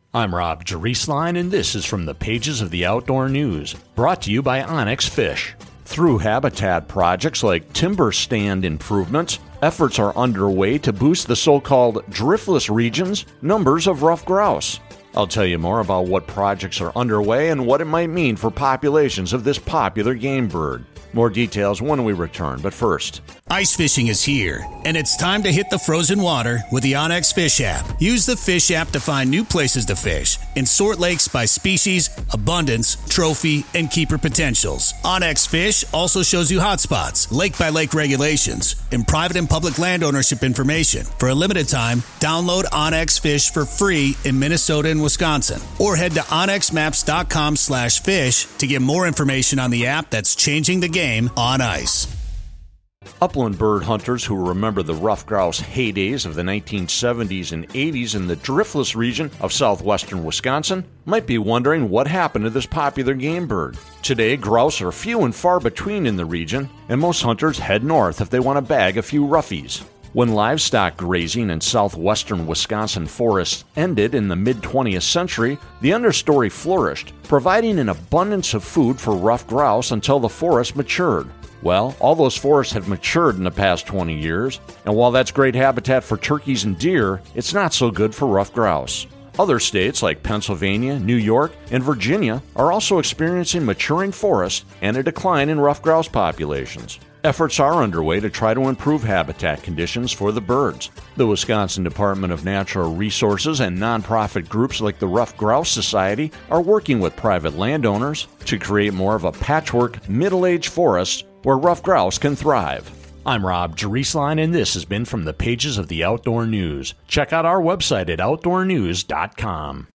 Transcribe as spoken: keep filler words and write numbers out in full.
I'm Rob Jerisline, and this is from the pages of the Outdoor News, brought to you by Onyx Fish. Through habitat projects like timber stand improvements, efforts are underway to boost the so-called driftless region's numbers of ruffed grouse. I'll tell you more about what projects are underway and what it might mean for populations of this popular game bird. More details when we return, but first. Ice fishing is here, and it's time to hit the frozen water with the Onyx Fish app. Use the Fish app to find new places to fish and sort lakes by species, abundance, trophy, and keeper potentials. Onyx Fish also shows you hotspots, lake-by-lake regulations, and private and public land ownership information. For a limited time, download Onyx Fish for free in Minnesota and Wisconsin, or head to onyx maps dot com slash fish to get more information on the app that's changing the game on ice. Upland bird hunters who remember the ruffed grouse heydays of the nineteen seventies and eighties in the driftless region of southwestern Wisconsin might be wondering what happened to this popular game bird. Today, grouse are few and far between in the region, and most hunters head north if they want to bag a few roughies. When livestock grazing in southwestern Wisconsin forests ended in the mid-twentieth century, the understory flourished, providing an abundance of food for ruffed grouse until the forest matured. Well, all those forests have matured in the past twenty years, and while that's great habitat for turkeys and deer, it's not so good for ruffed grouse. Other states like Pennsylvania, New York, and Virginia are also experiencing maturing forests and a decline in ruffed grouse populations. Efforts are underway to try to improve habitat conditions for the birds. The Wisconsin Department of Natural Resources and nonprofit groups like the Ruffed Grouse Society are working with private landowners to create more of a patchwork, middle-aged forest where ruffed grouse can thrive. I'm Rob Jerisline, and this has been from the pages of the Outdoor News. Check out our website at outdoor news dot com.